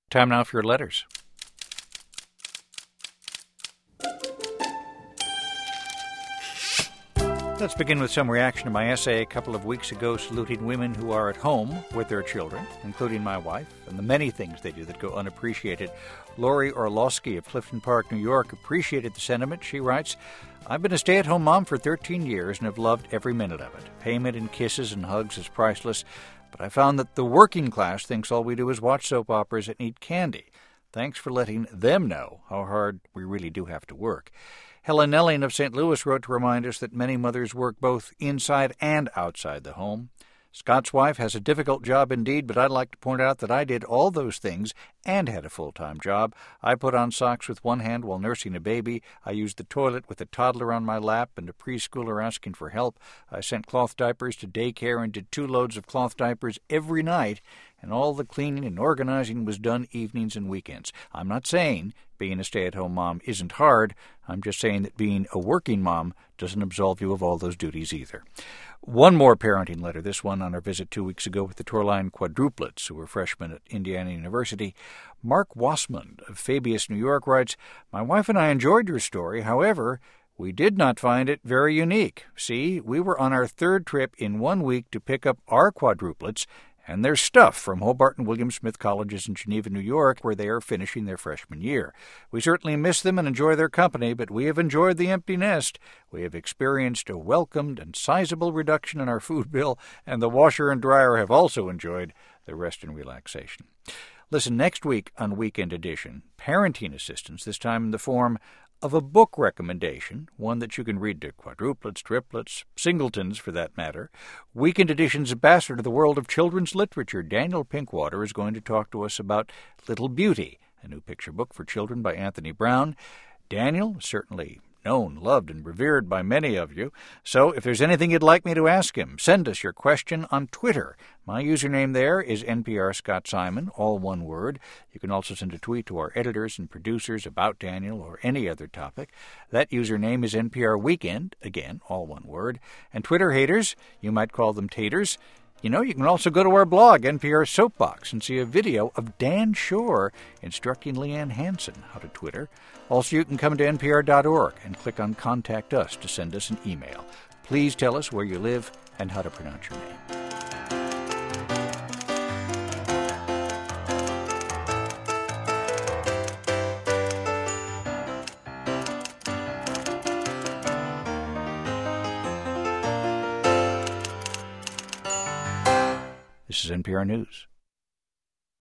Time now for your letters. Let's begin with some reaction to my essay a couple of weeks ago saluting women who are at home with their children, including my wife, and the many things they do that go unappreciated. Lori Orlowski of Clifton Park, New York, appreciated the sentiment. She writes, "I've been a stay-at-home mom for 13 years and have loved every minute of it. Payment in kisses and hugs is priceless, but I found that the working class thinks all we do is watch soap operas and eat candy. Thanks for letting them know how hard we really do have to work." Helen Nelling of St. Louis wrote to remind us that many mothers work both inside and outside the home. Scott's wife has a difficult job indeed, but I'd like to point out that I did all those things and had a full-time job. I put on socks with one hand while nursing a baby. I used the toilet with a toddler on my lap and a preschooler asking for help. I sent cloth diapers to daycare and did 2 loads of cloth diapers every night, and all the cleaning and organizing was done evenings and weekends. I'm not saying being a stay-at-home mom isn't hard. I'm just saying that being a working mom doesn't absolve you of all those duties either. One more parenting letter, this one on our visit 2 weeks ago with the Torline quadruplets, who were freshmen at Indiana University. Mark Wassmund of Fabius, New York, writes, "My wife and I enjoyed your story. However, we did not find it very unique. See, we were on our 3rd trip in 1 week to pick up our quadruplets and their stuff from Hobart and William Smith Colleges in Geneva, New York, where they are finishing their freshman year. We certainly miss them and enjoy their company, but we have enjoyed the empty nest. We have experienced a welcomed and sizable reduction in our food bill, and the washer and dryer have also enjoyed the rest and relaxation." Listen next week on Weekend Edition, parenting assistance, this time in the form of a book recommendation, one that you can read to quadruplets, triplets, singletons for that matter. Weekend Edition's ambassador to the world of children's literature, Daniel Pinkwater, is going to talk to us about Little Beauty, a new picture book for children by Anthony Brown. Daniel, certainly known, loved, and revered by many of you. So if there's anything you'd like me to ask him, send us your question on Twitter. My username there is NPR Scott Simon, all one word. You can also send a tweet to our editors and producers about Daniel or any other topic. That username is NPR Weekend, again, all one word. And Twitter haters, you might call them taters. You know, you can also go to our blog, NPR Soapbox, and see a video of Dan Shore instructing Leanne Hansen how to Twitter. Also, you can come to npr.org and click on Contact Us to send us an email. Please tell us where you live and how to pronounce your name. This is NPR News.